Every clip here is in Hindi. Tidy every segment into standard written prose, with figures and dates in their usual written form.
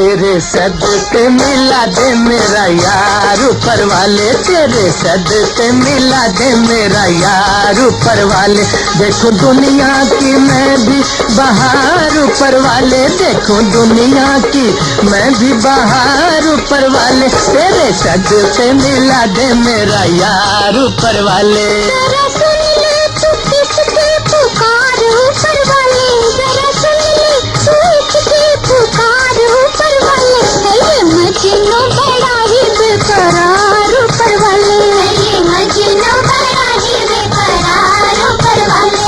तेरे सदके मिला दे मेरा यार ऊपर वाले, तेरे सदके मिला दे मेरा यार ऊपर वाले। देखो दुनिया की मैं भी बहार ऊपर वाले, देखो दुनिया की मैं भी बहार ऊपर वाले। तेरे सदके मिला दे मेरा यार ऊपर वाले। मजनू बड़ा ही बेकरार ऊपर वाले, ये मजनू बड़ा ही बेकरार ऊपर वाले।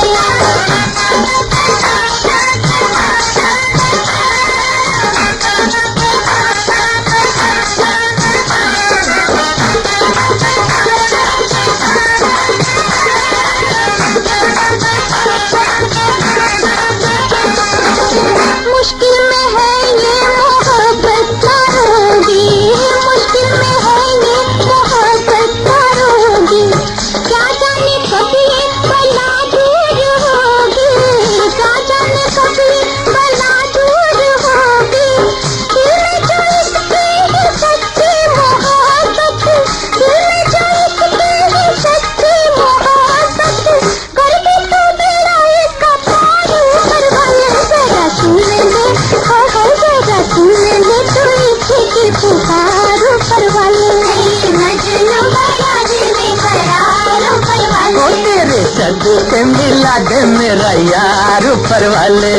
मुश्किल में है ये मोहब्बत ना होगी, मुश्किल में है ये मोहब्बत ना होगी। क्या जाने कब ये बला दूर होगी, क्या जाने कब ये बला दूर होगी। दिल में जो इसके है सच्ची मोहब्बत, दिल में जो इसके है सच्ची मोहब्बत, कर दे तो बेड़ा इसका पार ऊपर वाले। जरा सुन ले, हाँ हाँ जरा सुन ले तू इसकी पुकार ऊपर वाले, ये मजनू बड़ा ही बेकरार ऊपर वाले। ओ तेरे सदके मिला दे मेरा यार ऊपर वाले।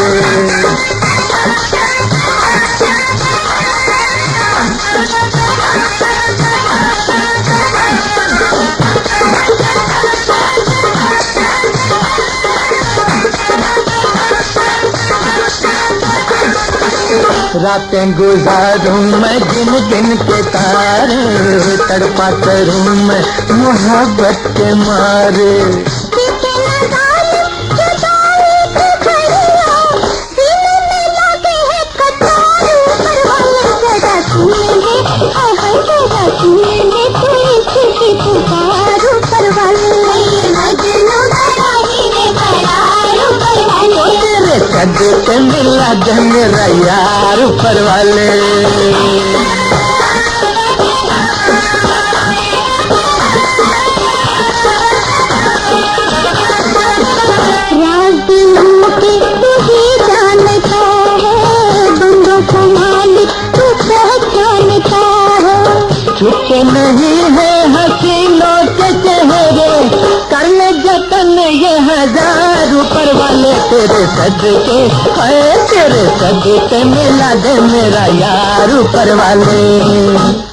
रातें गुजारूं मैं गिन गिन के तारे, तड़पा करूं मैं मोहब्बत के मारे। पुकार ऊपर वाले, मजनू बड़ा ही बेकरार ऊपर वाले। तेरे सदके मिला दे मेरा यार ऊपर वाले। राज दिलों के तू ही जानता है, बंदों को मालिक तू पहचानता है। छुपे नहीं है हसीनों के चेहरे, कर ले जतन ये हजार ऊपर वाले। तेरे सदके है, तेरे सदके मिला दे मेरा यार ऊपर वाले।